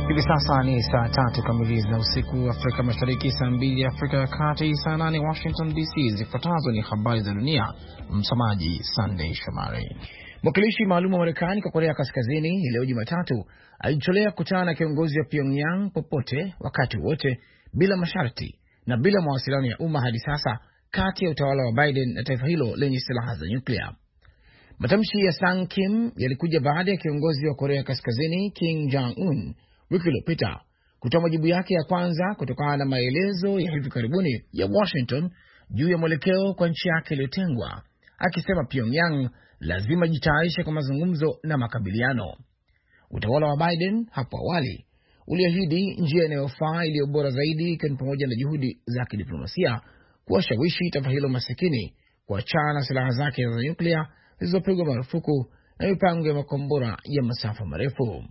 Hivi sasa ni saa 3 kamili za usiku Afrika Mashariki, saa 2 Afrika ya Kati, saa 8 Washington DC. Zifuatazo ni habari za dunia, msomaji Sunday Shomari. Mwakilishi maalum wa Marekani kwa Korea Kaskazini leo Jumatatu alijitolea kukutana na kiongozi wa Pyongyang popote wakati wote bila masharti na bila mawasiliano ya umma hadi sasa kati ya utawala wa Biden na taifa hilo lenye silaha za nyuklia. Matamshi ya Sang Kim yalikuja baada ya kiongozi wa Korea Kaskazini Kim Jong-un wiki iliyopita kutoa majibu yake ya kwanza kutokana na maelezo ya hivi karibuni ya Washington juu ya mwelekeo kwa nchi yake iliyotengwa, akisema Pyongyang lazima jitayarishe kwa mazungumzo na makabiliano. Utawala wa Biden hapo awali uliahidi njia inayofaa iliyo bora zaidi, ikiwa ni pamoja na juhudi za kidiplomasia kuwashawishi taifa hilo masikini kuachana na silaha zake za nyuklia zilizopigwa marufuku na mipango ya makombora ya masafa marefu.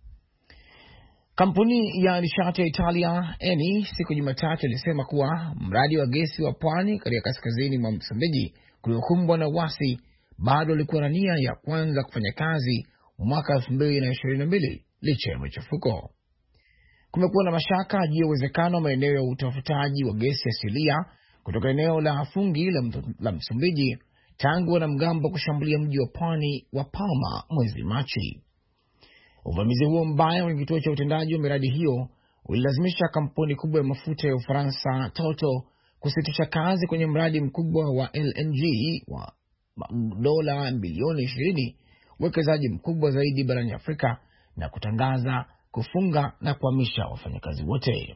Kampuni ya nishati ya Italia Eni siku Jumatatu ilisema kuwa mradi wa gesi wa pwani katika kaskazini mwa Msumbiji kuliokumbwa na wasi bado ulikuwa na nia ya kwanza kufanya kazi mwaka 2022 licha ya machafuko. Kumekuwa na mashaka juu ya uwezekano wa maeneo ya utafutaji wa gesi asilia kutoka eneo la Fungi la Msumbiji tangu wanamgambo kushambulia mji wa pwani wa Palma mwezi Machi. Uvamizi huo mbaya wa kituo cha utendaji wa miradi hiyo ulilazimisha kampuni kubwa ya mafuta ya Ufaransa Total kusitisha kazi kwenye mradi mkubwa wa LNG wa dola bilioni 20, uwekezaji mkubwa zaidi barani Afrika, na kutangaza kufunga na kuhamisha wafanyakazi wote.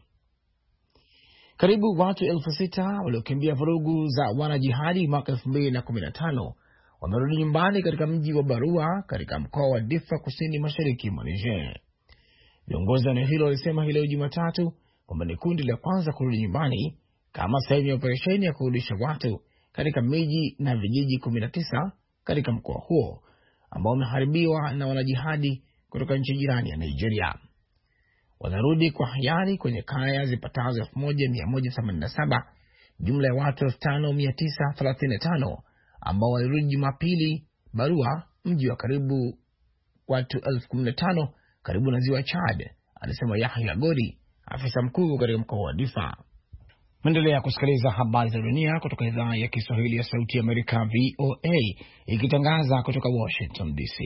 Karibu watu 6,000 waliokimbia vurugu za wanajihadi mwaka 2015 wamerudi nyumbani katika mji wa Barua katika mkoa wa Difa kusini mashariki mwa Niger. Viongozi wa eneo hilo walisema leo Jumatatu kwamba ni kundi la kwanza kurudi nyumbani kama sehemu ya operesheni ya kurudisha watu katika miji na vijiji 19 katika mkoa huo ambao umeharibiwa na wanajihadi kutoka nchi jirani ya Nigeria. Wanarudi kwa hiari kwenye kaya zipatazo 1187, jumla ya watu 5,935 ambao walirudi Jumapili Barua, mji wa karibu watu 15,000 karibu na ziwa Chad, alisema Yahya Gori, afisa mkuu katika mkoa wa Difa. Mwendelea kusikiliza habari za dunia kutoka idhaa ya Kiswahili ya Sauti ya Amerika VOA, ikitangaza kutoka Washington DC.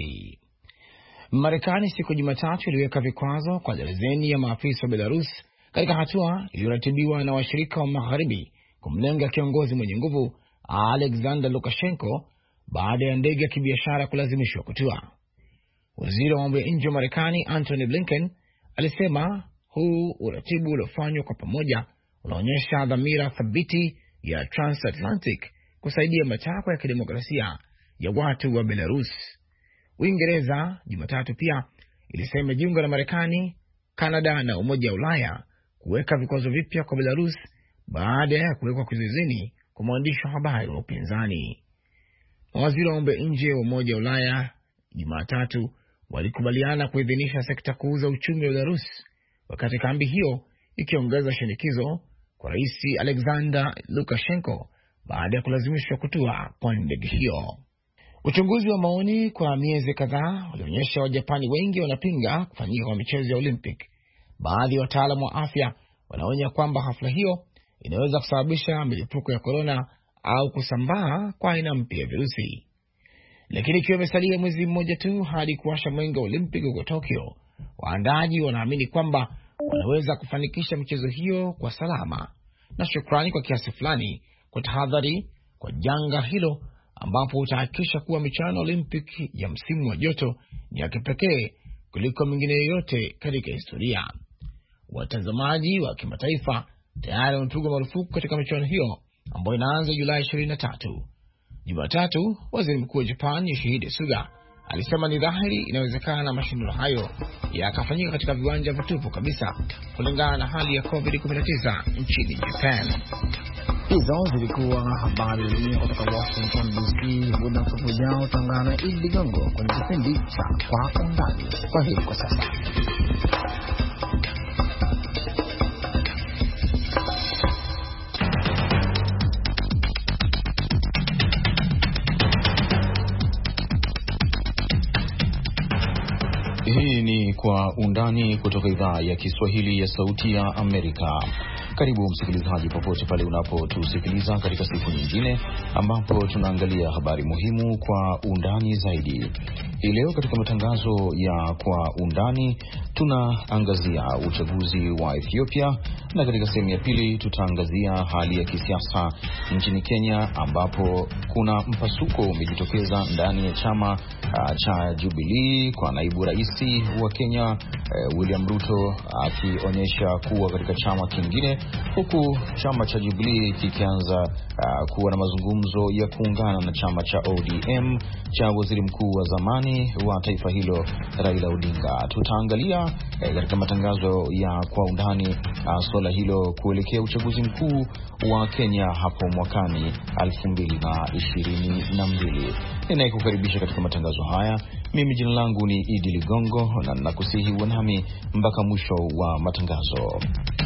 Marekani siku Jumatatu iliweka vikwazo kwa darzeni ya maafisa wa Belarus katika hatua iliyoratibiwa na washirika wa magharibi kumlenga kiongozi mwenye nguvu Alexander Lukashenko baada ya ndege ya kibiashara kulazimishwa kutua. Waziri wa mambo ya nje wa Marekani Antony Blinken alisema huu uratibu uliofanywa kwa pamoja unaonyesha dhamira thabiti ya transatlantic kusaidia matakwa ya kidemokrasia ya watu wa Belarus. Uingereza Jumatatu pia ilisema jiunga na Marekani, Kanada na Umoja wa Ulaya kuweka vikwazo vipya kwa Belarus baada ya kuwekwa kizuizini kwa mwandishi wa habari wa upinzani. Mawaziri wa mambo ya nje wa Umoja wa Ulaya Jumatatu walikubaliana kuidhinisha sekta kuu za uchumi wa Belarus, wakati kambi hiyo ikiongeza shinikizo kwa Rais Alexander Lukashenko baada ya kulazimishwa kutua kwa ndege hiyo. Uchunguzi wa maoni kwa miezi kadhaa ulionyesha Wajapani wengi wanapinga kufanyika kwa michezo ya Olympic. Baadhi ya wataalamu wa afya wanaonya kwamba hafla hiyo inaweza kusababisha milipuko ya korona au kusambaa kwa aina mpya ya virusi. Lakini ikiwa imesalia mwezi mmoja tu hadi kuwasha mwenge wa Olympic huko Tokyo, waandaji wanaamini kwamba wanaweza kufanikisha michezo hiyo kwa salama na shukrani kwa kiasi fulani kwa tahadhari kwa janga hilo, ambapo utahakikisha kuwa michuano Olympic ya msimu wa joto ni ya kipekee kuliko mingine yoyote katika historia. Watazamaji wa kimataifa tayari wamepigwa marufuku katika michuano hiyo ambayo inaanza Julai 23. Jumatatu, waziri mkuu wa Japan Yoshihide Suga alisema ni dhahiri inawezekana mashindano hayo yakafanyika katika viwanja vitupu kabisa kulingana na hali ya COVID-19 nchini Japan. Hizo zilikuwa habari za kutoka Washington DC. Muda mfupi ujao utaungana na Idi Ligongo kwenye kipindi cha Kwa Undani. Kwa hiyo kwa sasa ni Kwa Undani kutoka idhaa ya Kiswahili ya Sauti ya Amerika. Karibu msikilizaji popote pale unapotusikiliza katika siku nyingine ambapo tunaangalia habari muhimu kwa undani zaidi. Hii leo katika matangazo ya Kwa Undani tunaangazia uchaguzi wa Ethiopia, na katika sehemu ya pili tutaangazia hali ya kisiasa nchini Kenya ambapo kuna mpasuko umejitokeza ndani ya chama cha Jubilee kwa naibu rais wa Kenya William Ruto akionyesha kuwa katika chama kingine, huku chama cha Jubilee kikianza kuwa na mazungumzo ya kuungana na chama cha ODM cha waziri mkuu wa zamani wa taifa hilo Raila Odinga. Tutaangalia katika matangazo ya Kwa Undani swala hilo kuelekea uchaguzi mkuu wa Kenya hapo mwakani 2022. Ninayekukaribisha katika matangazo haya mimi jina langu ni Idi Ligongo, na nakusihi uwe nami mpaka mwisho wa matangazo.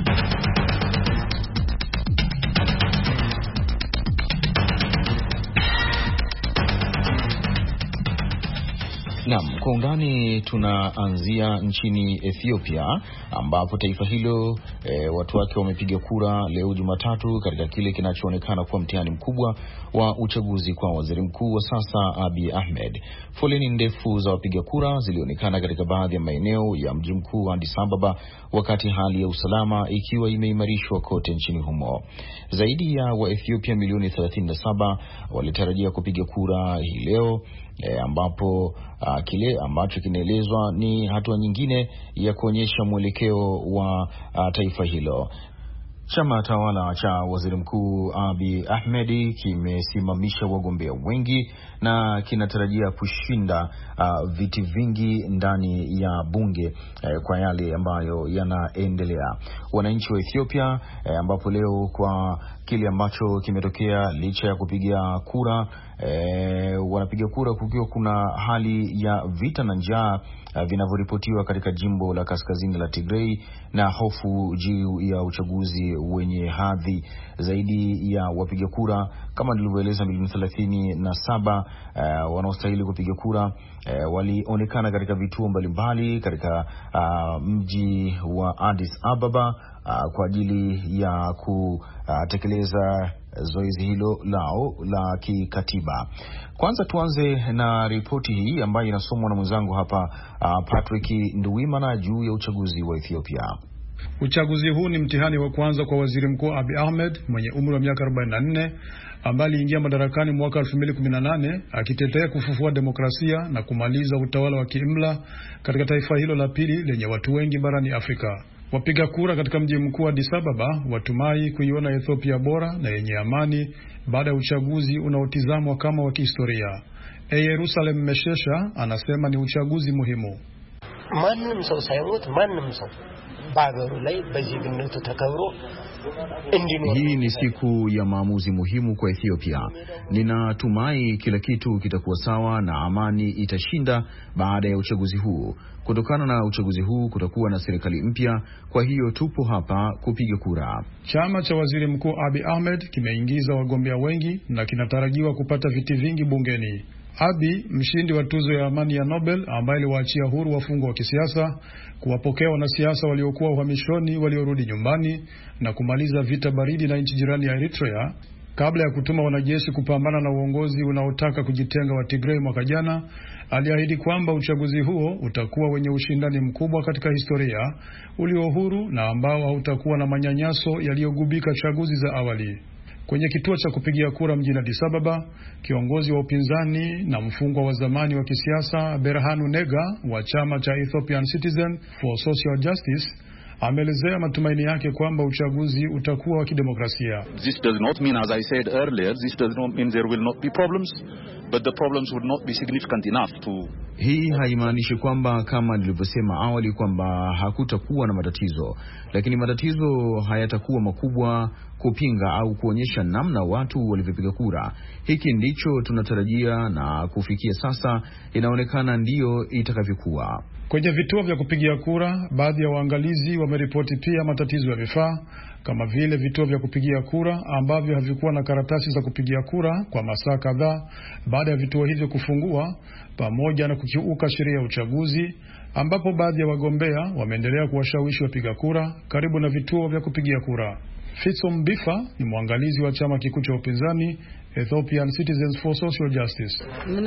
Naam, Kwa Undani tunaanzia nchini Ethiopia ambapo taifa hilo watu wake wamepiga kura leo Jumatatu katika kile kinachoonekana kuwa mtihani mkubwa wa uchaguzi kwa waziri mkuu wa sasa Abiy Ahmed. Foleni ndefu za wapiga kura zilionekana katika baadhi ya maeneo ya mji mkuu Addis Ababa, wakati hali ya usalama ikiwa imeimarishwa kote nchini humo. Zaidi ya Waethiopia milioni 37 walitarajia kupiga kura hii leo, ambapo kile ambacho kinaelezwa ni hatua nyingine ya kuonyesha mwelekeo wa taifa hilo. Chama tawala cha waziri mkuu Abiy Ahmed kimesimamisha wagombea wengi na kinatarajia kushinda viti vingi ndani ya bunge kwa yale ambayo yanaendelea. Wananchi wa Ethiopia ambapo leo kwa kile ambacho kimetokea, licha ya kupiga kura wanapiga kura kukiwa kuna hali ya vita na njaa vinavyoripotiwa katika jimbo la kaskazini la Tigray, na hofu juu ya uchaguzi wenye hadhi. Zaidi ya wapiga kura kama nilivyoeleza milioni 37 wanaostahili kupiga kura walionekana katika vituo mbalimbali katika mji wa Addis Ababa kwa ajili ya kutekeleza zoezi hilo lao la kikatiba. Kwanza tuanze na ripoti hii ambayo inasomwa na mwenzangu hapa Patrick Nduwimana juu ya uchaguzi wa Ethiopia. Uchaguzi huu ni mtihani wa kwanza kwa waziri mkuu Abiy Ahmed mwenye umri wa miaka 44 ambaye aliingia madarakani mwaka 2018 akitetea kufufua demokrasia na kumaliza utawala wa kiimla katika taifa hilo la pili lenye watu wengi barani Afrika. Wapiga kura katika mji mkuu Addis Ababa watumai kuiona Ethiopia bora na yenye amani baada ya uchaguzi unaotizamwa kama wa kihistoria. Yerusalem Meshesha anasema ni uchaguzi muhimu. ማንም ሰው ሳይሞት ማንም ሰው በአገሩ ላይ በዜግነቱ ተከብሮ እንዲኖር። Hii ni siku ya maamuzi muhimu kwa Ethiopia. Ninatumai kila kitu kitakuwa sawa na amani itashinda baada ya uchaguzi huu. Kutokana na uchaguzi huu kutakuwa na serikali mpya, kwa hiyo tupo hapa kupiga kura. Chama cha waziri mkuu Abiy Ahmed kimeingiza wagombea wengi na kinatarajiwa kupata viti vingi bungeni. Abiy, mshindi wa tuzo ya amani ya Nobel ambaye aliwaachia huru wafungwa wa kisiasa, kuwapokea wanasiasa waliokuwa uhamishoni waliorudi nyumbani na kumaliza vita baridi na nchi jirani ya Eritrea kabla ya kutuma wanajeshi kupambana na uongozi unaotaka kujitenga wa Tigray mwaka jana, aliahidi kwamba uchaguzi huo utakuwa wenye ushindani mkubwa katika historia, ulio huru na ambao hautakuwa na manyanyaso yaliyogubika chaguzi za awali. Kwenye kituo cha kupigia kura mjini Addis Ababa, kiongozi wa upinzani na mfungwa wa zamani wa kisiasa Berhanu Nega wa chama cha Ethiopian Citizen for Social Justice ameelezea matumaini yake kwamba uchaguzi utakuwa wa kidemokrasia. This does not mean, as I said earlier, this does not mean there will not be problems, but the problems would not be significant enough to. Hii haimaanishi kwamba kama nilivyosema awali kwamba hakutakuwa na matatizo, lakini matatizo hayatakuwa makubwa kupinga au kuonyesha namna watu walivyopiga kura. Hiki ndicho tunatarajia na kufikia sasa inaonekana ndiyo itakavyokuwa. Kwenye vituo vya kupigia kura, baadhi ya waangalizi wameripoti pia matatizo ya vifaa, kama vile vituo vya kupigia kura ambavyo havikuwa na karatasi za kupigia kura kwa masaa kadhaa baada ya vituo hivyo kufungua, pamoja na kukiuka sheria ya uchaguzi ambapo baadhi ya wagombea wameendelea kuwashawishi wapiga kura karibu na vituo vya kupigia kura. Fitsom Bifa ni mwangalizi wa chama kikuu cha upinzani Ethiopian Citizens for Social Justice.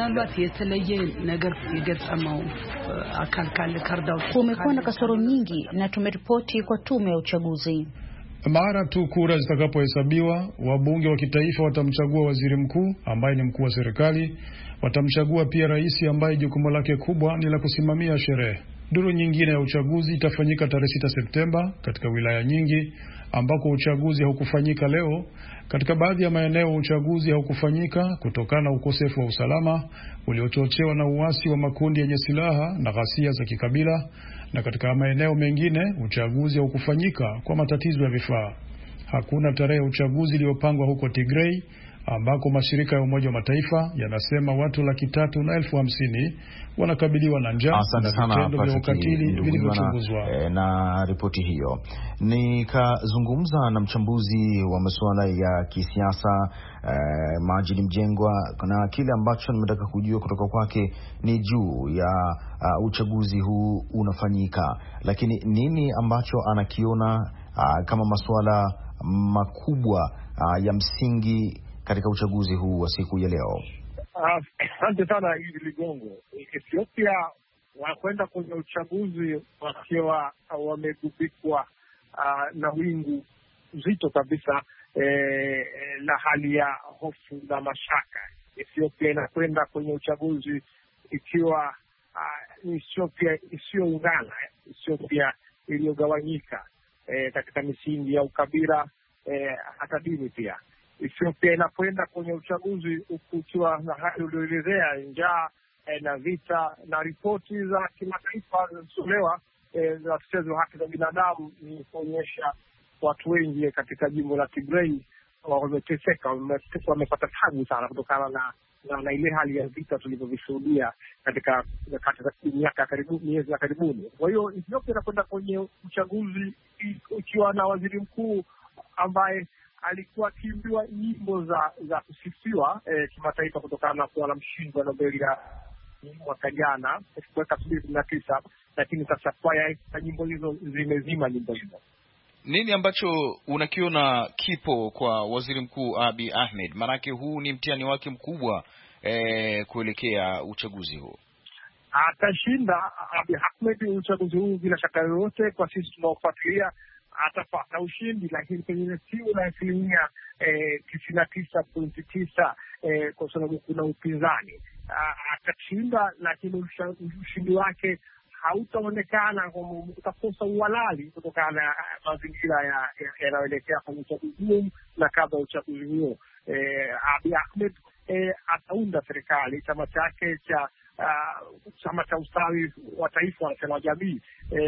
Kumekuwa na kasoro nyingi na tumeripoti kwa tume ya uchaguzi. Mara tu kura zitakapohesabiwa, wabunge wa kitaifa watamchagua waziri mkuu ambaye ni mkuu wa serikali, watamchagua pia rais ambaye jukumu lake kubwa ni la kusimamia sherehe. Duru nyingine ya uchaguzi itafanyika tarehe 6 Septemba katika wilaya nyingi ambako uchaguzi haukufanyika leo. Katika baadhi ya maeneo uchaguzi haukufanyika kutokana na ukosefu wa usalama uliochochewa na uasi wa makundi yenye silaha na ghasia za kikabila, na katika maeneo mengine uchaguzi haukufanyika kwa matatizo ya vifaa. Hakuna tarehe ya uchaguzi iliyopangwa huko Tigray ambako mashirika ya Umoja wa Mataifa yanasema watu 350,000 wanakabiliwa na njaa na vitendo vya ukatili vilivyochunguzwa. Na ripoti hiyo nikazungumza na mchambuzi wa masuala ya kisiasa Majid Mjengwa, na kile ambacho nimetaka kujua kutoka kwake ni juu ya uchaguzi huu unafanyika, lakini nini ambacho anakiona kama masuala makubwa ya msingi katika uchaguzi huu wa siku ya leo. Asante sana Idi Ligongo. Ethiopia wanakwenda kwenye uchaguzi wakiwa wamegubikwa na wingu zito kabisa na hali ya hofu na mashaka. Ethiopia inakwenda kwenye uchaguzi ikiwa Ethiopia isiyoungana, Ethiopia iliyogawanyika katika misingi ya ukabila hata dini pia. Ethiopia inakwenda kwenye uchaguzi ukiwa na hali ulioelezea, njaa na vita, na ripoti za kimataifa zilizotolewa za watetezi wa haki za binadamu ni kuonyesha watu wengi katika jimbo la Tigray wameteseka, wamepata tabu sana kutokana na ile hali ya vita tulivyovishuhudia katika miaka ya karibuni, miezi ya karibuni. Kwa hiyo Ethiopia inakwenda kwenye uchaguzi ikiwa na waziri mkuu ambaye alikuwa akiimbiwa nyimbo za kusifiwa kimataifa kutokana na kuwa na mshindi wa Nobel ya mwaka jana 2019, lakini sasa kwaya na nyimbo hizo zimezima nyimbo hizo. Nini ambacho unakiona kipo kwa waziri mkuu Abiy Ahmed? Maanake huu ni mtihani wake mkubwa kuelekea uchaguzi huu. Atashinda Abiy Ahmed uchaguzi huu bila shaka yoyote. Kwa sisi tunaofuatilia atapata ushindi, lakini pengine sio na 99.9 kwa sababu kuna upinzani. Atashinda, lakini ushindi wake hautaonekana, utakosa uhalali kutokana na mazingira yanayoelekea kwenye uchaguzi huo. Na kabla ya uchaguzi huo Abiy Ahmed ataunda serikali. Chama chake chama cha ustawi wa taifa wa jamii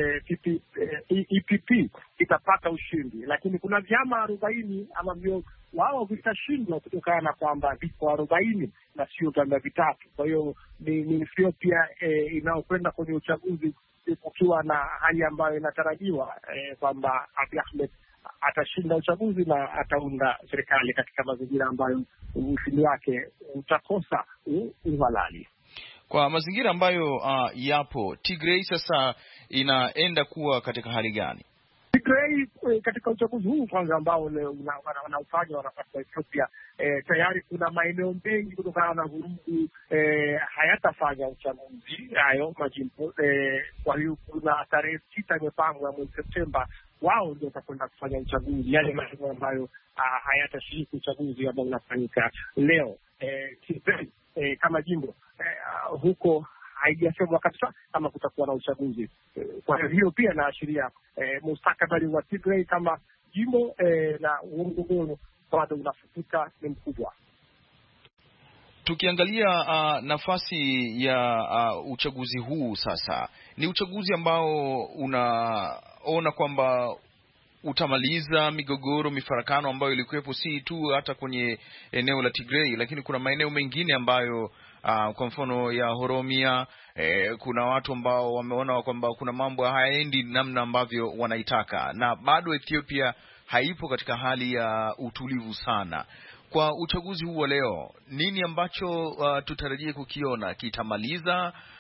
EPP kitapata ushindi, lakini kuna vyama 40 ambavyo wao vitashindwa kutokana na kwamba viko 40 na sio vyama vitatu. Kwa hiyo ni Ethiopia inayokwenda kwenye uchaguzi kukiwa na hali ambayo inatarajiwa kwamba Abiy Ahmed atashinda uchaguzi na ataunda serikali katika mazingira ambayo ushindi wake utakosa uhalali. Kwa mazingira ambayo yapo, Tigray sasa inaenda kuwa katika hali gani? Tigray katika uchaguzi huu kwanza ambao wanaufanya wanapata Ethiopia, tayari kuna maeneo mengi kutokana na vurugu hayatafanya uchaguzi hayo majimbo. Kwa hiyo kuna tarehe 6 imepangwa mwezi Septemba, wao ndio watakwenda kufanya uchaguzi yale maeneo ambayo hayatashiriki uchaguzi ambao unafanyika leo. Tigray kama jimbo huko haijasemwa kabisa kama kutakuwa na uchaguzi. Kwa hiyo pia inaashiria mustakabali wa Tigray kama jimbo na mgogoro bado unafutika ni mkubwa. Tukiangalia nafasi ya uchaguzi huu sasa, ni uchaguzi ambao unaona kwamba utamaliza migogoro, mifarakano ambayo ilikuwepo si tu hata kwenye eneo la Tigray, lakini kuna maeneo mengine ambayo kwa mfano ya Oromia, kuna watu ambao wameona kwamba kuna mambo hayaendi namna ambavyo wanaitaka, na bado Ethiopia haipo katika hali ya utulivu sana. Kwa uchaguzi huu wa leo, nini ambacho tutarajie kukiona? Kitamaliza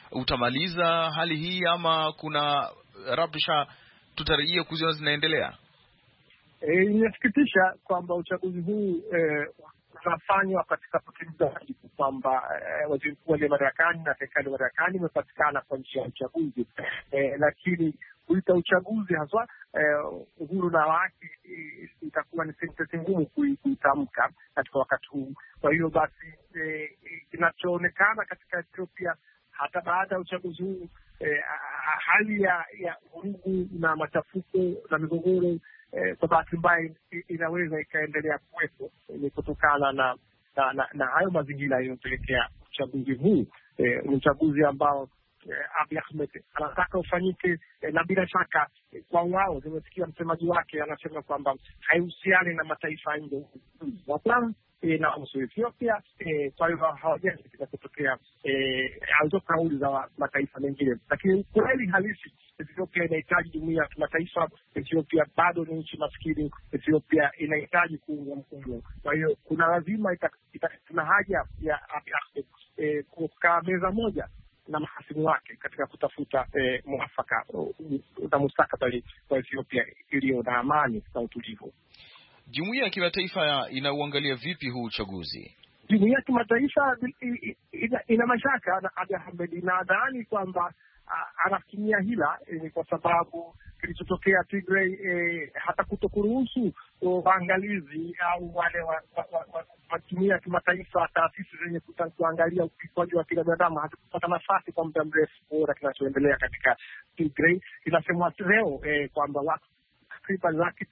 utamaliza hali hii ama kuna rabsha tutarajia kuziona zinaendelea? Inasikitisha kwamba uchaguzi huu unafanywa katika utekelezaji kwamba waziri mkuu aliye madarakani na serikali madarakani imepatikana kwa njia ya uchaguzi, lakini kuita uchaguzi haswa uhuru na haki itakuwa ni sentensi ngumu kuitamka katika wakati huu. Kwa hiyo basi kinachoonekana katika Ethiopia hata baada ya uchaguzi huu, hali ya vurugu na machafuko na migogoro kwa bahati mbaya inaweza ikaendelea kuwepo, ni kutokana na hayo mazingira yanayopelekea uchaguzi huu. Ni uchaguzi ambao Abiy Ahmed anataka ufanyike, na bila shaka kwa wao, nimesikia msemaji wake anasema kwamba haihusiani na mataifa nje na husu Ethiopia. Kwa hiyo hawajali kutokea hizo kauli za mataifa mengine, lakini kweli halisi Ethiopia inahitaji jumuiya ya kimataifa. Ethiopia bado ni nchi maskini. Ethiopia inahitaji kuungwa mkono. Kwa hiyo kuna lazima tuna haja ya Abiy Ahmed kukaa meza moja na mahasimu wake katika kutafuta mwafaka na mustakabali wa Ethiopia iliyo na amani na utulivu. Jumuiya ya kimataifa inauangalia vipi huu uchaguzi? Jumuiya ya kimataifa ina mashaka na Abiy Ahmed. Nadhani kwamba anatumia hila, kwa sababu kilichotokea Tigray, hata kutokuruhusu waangalizi au wale wa jumuiya ya kimataifa, taasisi zenye kuangalia ukiukwaji wa binadamu hazikupata nafasi kwa muda mrefu kuona kinachoendelea katika Tigray. Inasemwa leo kwamba watu takriban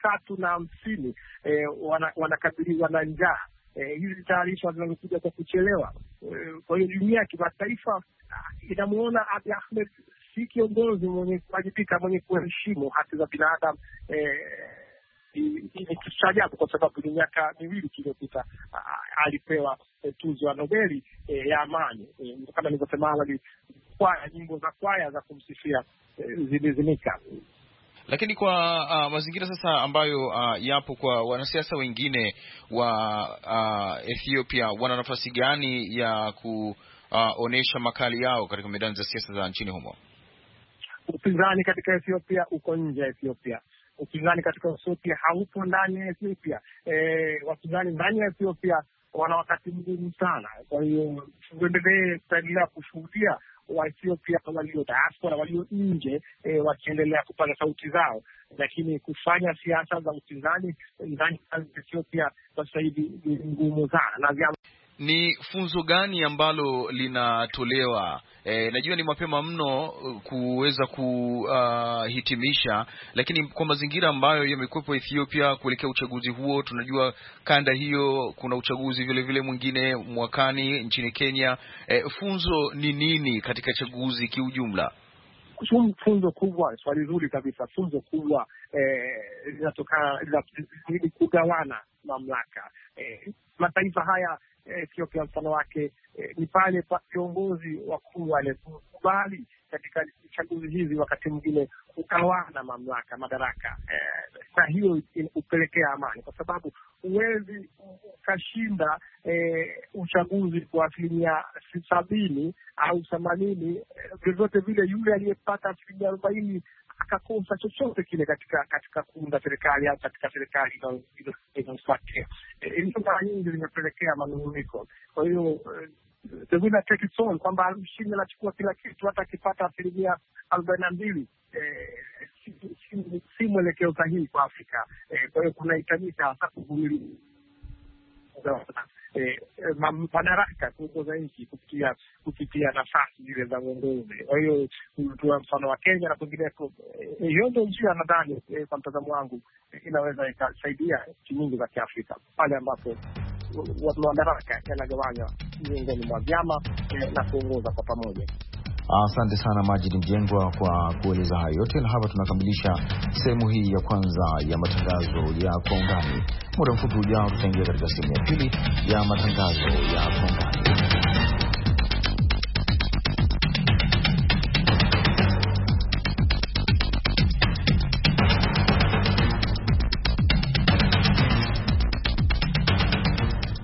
350,000 wanakabiliwa na njaa. Hizi taarifa zinazokuja kwa kuchelewa. Kwa hiyo jumuiya ya kimataifa inamuona Abiy Ahmed si kiongozi mwenye kuwajibika, mwenye kuheshimu haki za binadamu. Ni kitu cha ajabu, kwa sababu ni miaka miwili iliyopita alipewa tuzo ya Nobeli ya amani. Kama nilivyosema awali, nyimbo za kwaya za kumsifia zilizimika. Lakini kwa mazingira sasa ambayo yapo kwa wanasiasa wengine wa Ethiopia, wana nafasi gani ya kuonesha makali yao katika medani za siasa za nchini humo? Upinzani katika Ethiopia uko nje ya Ethiopia. Upinzani katika Ethiopia haupo ndani ya Ethiopia. Wapinzani ndani ya Ethiopia wana wakati mgumu sana. Kwa hiyo tutaendelea kushuhudia wa Ethiopia walio diaspora, walio nje, wakiendelea kupata sauti zao, lakini kufanya siasa za upinzani ndani ya Ethiopia sasa hivi ni ngumu sana. Ni funzo gani ambalo linatolewa? Najua ni mapema mno kuweza kuhitimisha, lakini kwa mazingira ambayo yamekuwepo Ethiopia kuelekea uchaguzi huo, tunajua kanda hiyo kuna uchaguzi vile vile mwingine mwakani nchini Kenya. Funzo ni nini katika chaguzi kiujumla? Funzo kubwa, swali zuri kabisa. Funzo kubwa linatokana ni kugawana mamlaka. Mataifa haya Ethiopia mfano wake ni pale viongozi wakuu wale kukubali katika chaguzi hizi wakati mwingine kugawana mamlaka, madaraka. Kwa hiyo upelekea amani, kwa sababu huwezi ukashinda uchaguzi kwa 70% au 80%. Vyovyote vile yule aliyepata 40% akakosa chochote kile katika kuunda serikali au katika serikali inayofuatia. Hizo mara nyingi zimepelekea manunguniko. Kwa hiyo the winner take it all, kwamba mshindi anachukua kila kitu, hata akipata 42%. Si mwelekeo sahihi kwa Afrika. Kwa hiyo kunahitajika hasa kuvumilia madaraka kuongoza nchi kupitia nafasi zile za uongozi. Kwa hiyo kwa mfano wa Kenya na kwingineko, hiyo ndio njia nadhani kwa mtazamo wangu inaweza ikasaidia nchi nyingi za Kiafrika pale ambapo madaraka yanagawanywa miongoni mwa vyama na kuongoza kwa pamoja. Asante sana Majid Mjengwa kwa kueleza hayo yote, na hapa tunakamilisha sehemu hii ya kwanza ya matangazo ya Kwa Undani. Muda mfupi ujao tutaingia katika sehemu ya pili ya matangazo ya Kwa Undani.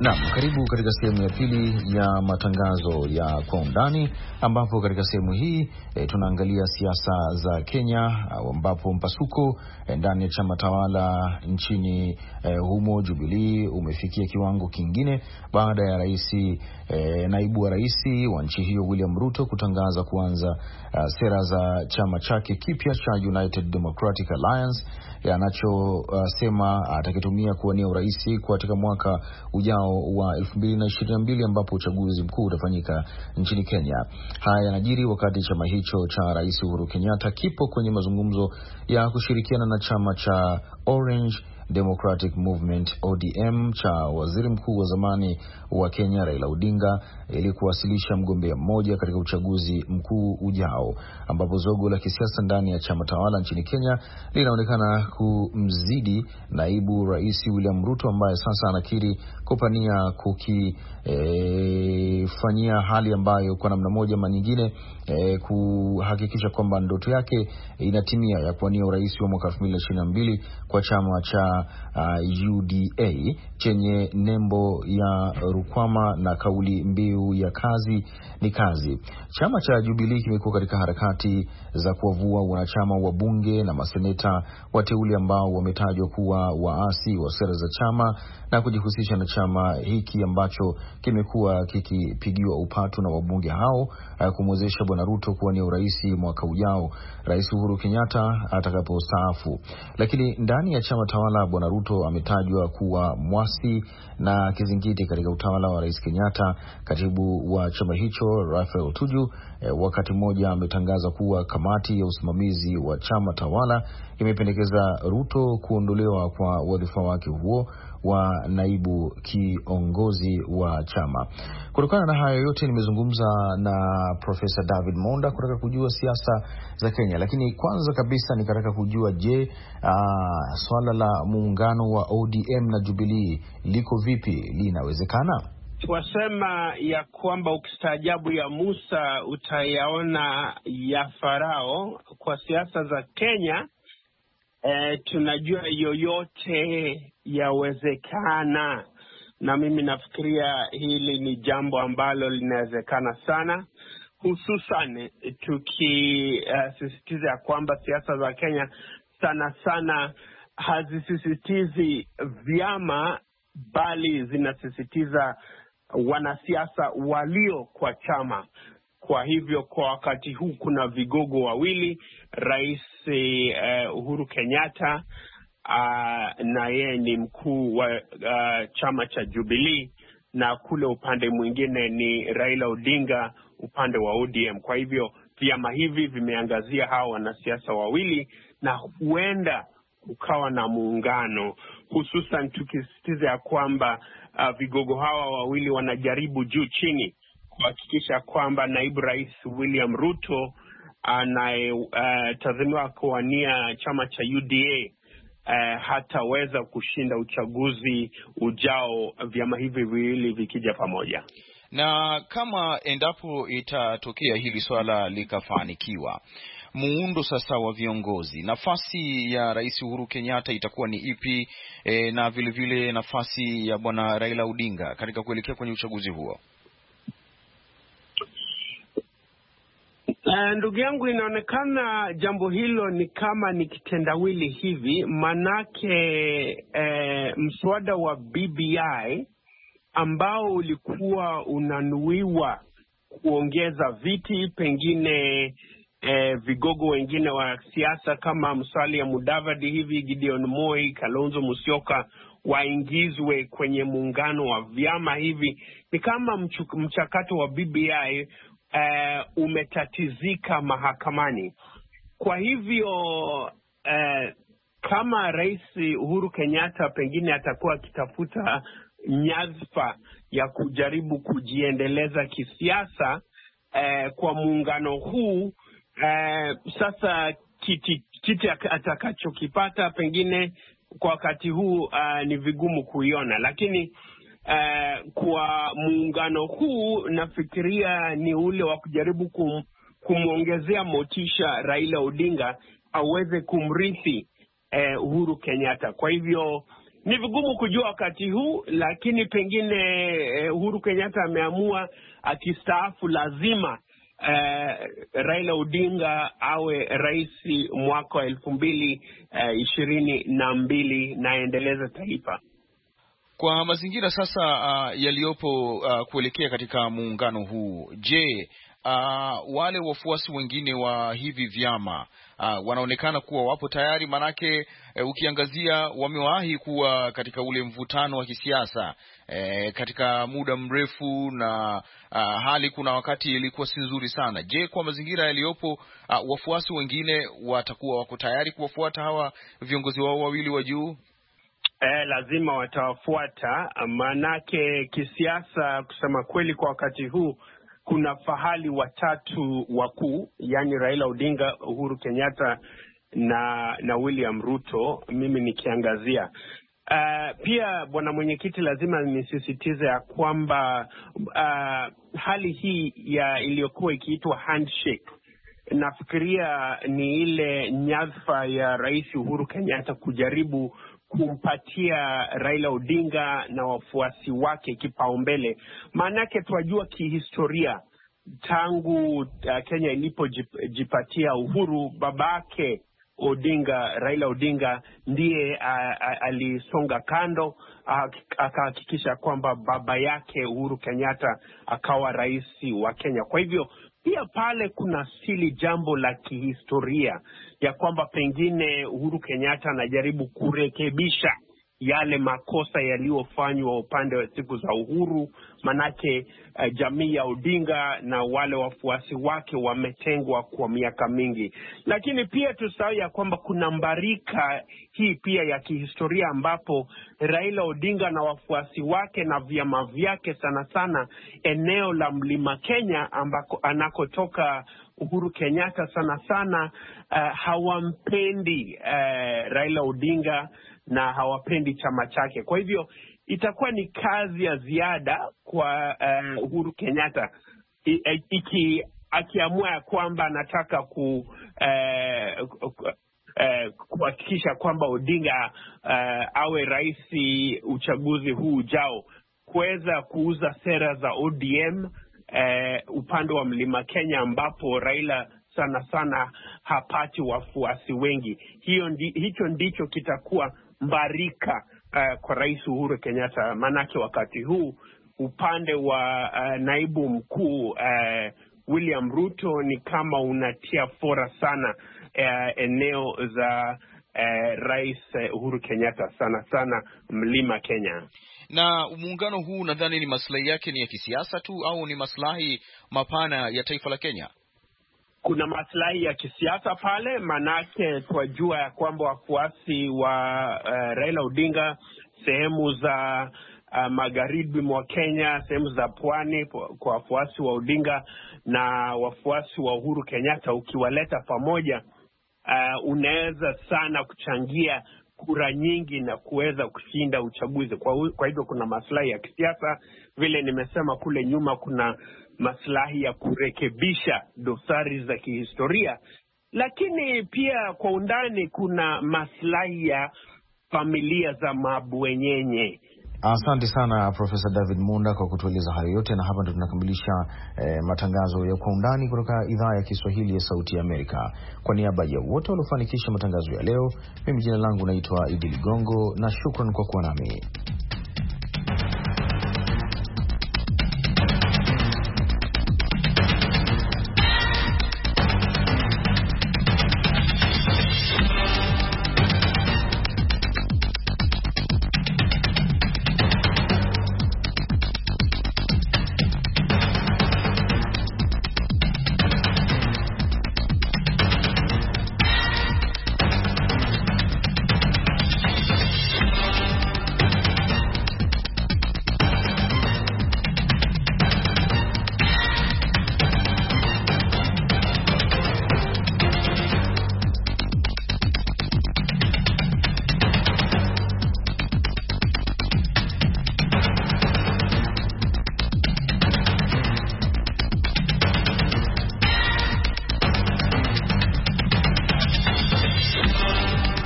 Naam, karibu katika sehemu ya pili ya matangazo ya Kwa Undani, ambapo katika sehemu hii tunaangalia siasa za Kenya, ambapo mpasuko ndani ya chama tawala nchini humo Jubilee umefikia kiwango kingine baada ya naibu wa rais wa nchi hiyo William Ruto kutangaza kuanza sera za chama chake kipya cha United Democratic Alliance yanachosema atakitumia kuwania urais katika mwaka ujao wa 2022 ambapo uchaguzi mkuu utafanyika nchini Kenya. Haya yanajiri wakati chama hicho cha Rais Uhuru Kenyatta kipo kwenye mazungumzo ya kushirikiana na chama cha Orange Democratic Movement ODM cha waziri mkuu wa zamani wa Kenya Raila Odinga ili kuwasilisha mgombea mmoja katika uchaguzi mkuu ujao, ambapo zogo la kisiasa ndani ya chama tawala nchini Kenya linaonekana kumzidi naibu rais William Ruto, ambaye sasa anakiri kupania kukifanyia hali ambayo kwa namna moja ama nyingine kuhakikisha kwamba ndoto yake inatimia ya kuwania urais wa mwaka 2022 kwa chama cha UDA chenye nembo ya rukwama na kauli mbiu ya kazi ni kazi. Chama cha Jubilee kimekuwa katika harakati za kuwavua wanachama wa bunge na maseneta wateule ambao wametajwa kuwa waasi wa sera za chama na kujihusisha na chama hiki ambacho kimekuwa kikipigiwa upatu na wabunge hao kumwezesha Bwana Ruto kuwania urais mwaka ujao Rais Uhuru Kenyatta atakapostaafu. Lakini ndani ya chama tawala Bwana Ruto ametajwa kuwa mwasi na kizingiti katika utawala wa Rais Kenyatta. Katibu wa chama hicho Raphael Tuju wakati mmoja ametangaza kuwa kamati ya usimamizi wa chama tawala imependekeza Ruto kuondolewa kwa wadhifa wake huo wa naibu kiongozi wa chama. Kutokana na hayo yote nimezungumza na Profesa David Monda kutaka kujua siasa za Kenya, lakini kwanza kabisa nikataka kujua swala la muungano wa ODM na Jubilee liko vipi, linawezekana? Wasema ya kwamba ukistaajabu ya Musa utayaona ya Farao. Kwa siasa za Kenya tunajua yoyote yawezekana, na mimi nafikiria hili ni jambo ambalo linawezekana sana, hususan tukisisitiza ya kwamba siasa za Kenya sana sana hazisisitizi vyama, bali zinasisitiza wanasiasa walio kwa chama. Kwa hivyo kwa wakati huu kuna vigogo wawili, Rais Uhuru Kenyatta na yeye ni mkuu wa chama cha Jubilee, na kule upande mwingine ni Raila Odinga upande wa ODM. Kwa hivyo vyama hivi vimeangazia hawa wanasiasa wawili, na huenda ukawa na muungano, hususan tukisisitiza ya kwamba vigogo hawa wawili wanajaribu juu chini kuhakikisha kwamba naibu rais William Ruto anayetazamiwa kuwania chama cha UDA hataweza kushinda uchaguzi ujao, vyama hivi viwili vikija pamoja. Na kama endapo itatokea hili swala likafanikiwa, muundo sasa wa viongozi, nafasi ya Rais Uhuru Kenyatta itakuwa ni ipi, na vile vile nafasi ya Bwana Raila Odinga katika kuelekea kwenye uchaguzi huo? Ndugu yangu, inaonekana jambo hilo ni kama ni kitendawili hivi, manake mswada wa BBI ambao ulikuwa unanuiwa kuongeza viti, pengine vigogo wengine wa siasa kama Musalia Mudavadi hivi, Gideon Moi, Kalonzo Musyoka waingizwe kwenye muungano wa vyama hivi. Ni kama mchakato wa BBI umetatizika mahakamani. Kwa hivyo kama Rais Uhuru Kenyatta pengine atakuwa akitafuta nyadhifa ya kujaribu kujiendeleza kisiasa kwa muungano huu, sasa kiti atakachokipata pengine kwa wakati huu ni vigumu kuiona, lakini kwa muungano huu nafikiria ni ule wa kujaribu kumwongezea motisha Raila Odinga aweze kumrithi Uhuru Kenyatta. Kwa hivyo Ni vigumu kujua wakati huu, lakini pengine Uhuru Kenyatta ameamua akistaafu lazima Raila Odinga awe rais mwaka wa 2022 na endeleza taifa. Kwa mazingira sasa yaliyopo kuelekea katika muungano huu, je, wale wafuasi wengine wa hivi vyama wanaonekana kuwa wapo tayari? Manake ukiangazia wamewahi kuwa katika ule mvutano wa kisiasa katika muda mrefu na hali kuna wakati ilikuwa si nzuri sana. Je, kwa mazingira yaliyopo wafuasi wengine watakuwa wako tayari kuwafuata hawa viongozi wao wawili wa juu? Lazima watawafuata, manake kisiasa, kusema kweli, kwa wakati huu kuna fahali watatu wakuu, yani Raila Odinga, Uhuru Kenyatta na William Ruto, mimi nikiangazia. Pia bwana mwenyekiti, lazima nisisitize ya kwamba hali hii ya iliyokuwa ikiitwa handshake, nafikiria ni ile nyadhifa ya Rais Uhuru Kenyatta kujaribu kumpatia Raila Odinga na wafuasi wake kipaumbele. Maanake twajua kihistoria, tangu Kenya ilipojipatia uhuru, babake Odinga, Raila Odinga, ndiye alisonga kando akahakikisha kwamba baba yake Uhuru Kenyatta akawa rais wa Kenya. Kwa hivyo pia pale kuna sili jambo la kihistoria ya kwamba pengine Uhuru Kenyatta anajaribu kurekebisha yale makosa yaliyofanywa upande wa siku za uhuru, manake jamii ya Odinga na wale wafuasi wake wametengwa kwa miaka mingi. Lakini pia tusahau ya kwamba kuna mbarika hii pia ya kihistoria ambapo Raila Odinga na wafuasi wake na vyama vyake, sana sana eneo la Mlima Kenya ambako anakotoka Uhuru Kenyatta, sana sana hawampendi Raila Odinga na hawapendi chama chake. Kwa hivyo itakuwa ni kazi ya ziada kwa Uhuru Kenyatta akiamua ya kwamba anataka kuhakikisha kwamba Odinga awe rais uchaguzi huu ujao, kuweza kuuza sera za ODM upande wa Mlima Kenya ambapo Raila sana sana hapati wafuasi wengi. Hicho ndicho kitakuwa mbarika kwa Rais Uhuru Kenyatta, manake wakati huu upande wa naibu mkuu William Ruto ni kama unatia fora sana eneo za Rais Uhuru Kenyatta, sana sana Mlima Kenya. Na muungano huu nadhani ni maslahi yake ni ya kisiasa tu au ni maslahi mapana ya taifa la Kenya? Kuna maslahi ya kisiasa pale, manake twajua ya kwamba wafuasi wa Raila Odinga sehemu za magharibi mwa Kenya, sehemu za pwani, kwa wafuasi wa Odinga na wafuasi wa Uhuru Kenyatta, ukiwaleta pamoja unaweza sana kuchangia kura nyingi na kuweza kushinda uchaguzi. Kwa hivyo kuna maslahi ya kisiasa, vile nimesema kule nyuma, kuna maslahi ya kurekebisha dosari za kihistoria, lakini pia kwa undani kuna maslahi ya familia za mabwenyenye. Asante sana Profesa David Munda kwa kutueleza hayo yote, na hapa ndo tunakamilisha matangazo ya Kwa Undani kutoka idhaa ya Kiswahili ya Sauti ya Amerika. Kwa niaba ya wote waliofanikisha matangazo ya leo, mimi jina langu naitwa Idi Ligongo na shukran kwa kuwa nami.